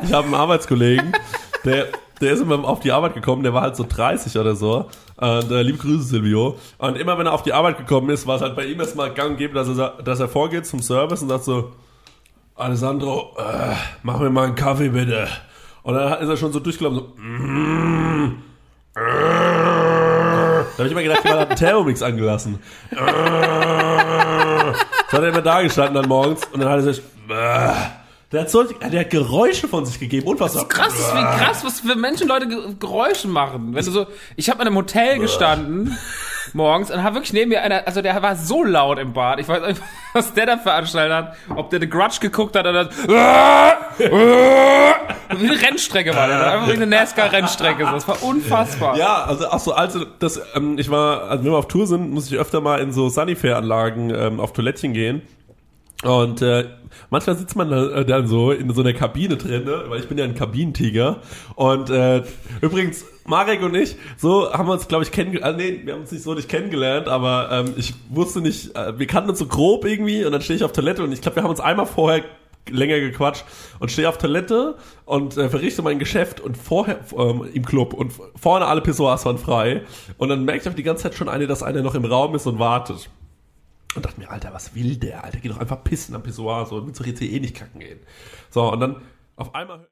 Ich habe einen Arbeitskollegen, der ist immer auf die Arbeit gekommen, der war halt so 30 oder so. Und liebe Grüße, Silvio. Und immer wenn er auf die Arbeit gekommen ist, war es halt bei ihm erstmal gang und gäbe, dass er vorgeht zum Service und sagt so, Alessandro, mach mir mal einen Kaffee bitte. Und dann ist er schon so durchgelaufen, so, da habe ich immer gedacht, jemand hat einen Thermomix angelassen. So hat er immer da gestanden dann morgens und dann hat er sich, der hat Geräusche von sich gegeben. Unfassbar. Das ist krass, was für Menschen Leute Geräusche machen. Wenn du so, ich habe in einem Hotel gestanden morgens und habe wirklich neben mir einer, also der war so laut im Bad. Ich weiß nicht, was der da veranstaltet hat. Ob der The Grudge geguckt hat oder wie eine Rennstrecke war der. Einfach wie eine NASCAR-Rennstrecke. Das war unfassbar. Ja, also wenn wir auf Tour sind, muss ich öfter mal in so Sunnyfair-Anlagen auf Toilettchen gehen. Und manchmal sitzt man dann so in so einer Kabine drin, ne? Weil ich bin ja ein Kabinentiger. Und übrigens, Marek und ich, so haben wir uns, glaube ich, kennengelernt. Nee, wir haben uns nicht kennengelernt, aber ich wusste nicht, wir kannten uns so grob irgendwie und dann stehe ich auf Toilette und ich glaube, wir haben uns einmal vorher länger gequatscht und stehe auf Toilette und verrichte mein Geschäft und vorher im Club und vorne alle Pissoirs waren frei. Und dann merke ich auch die ganze Zeit schon dass einer noch im Raum ist und wartet. Und dachte mir, Alter, was will der? Alter, geh doch einfach pissen am Pissoir, so willst du jetzt hier eh nicht kacken gehen. So, und dann auf einmal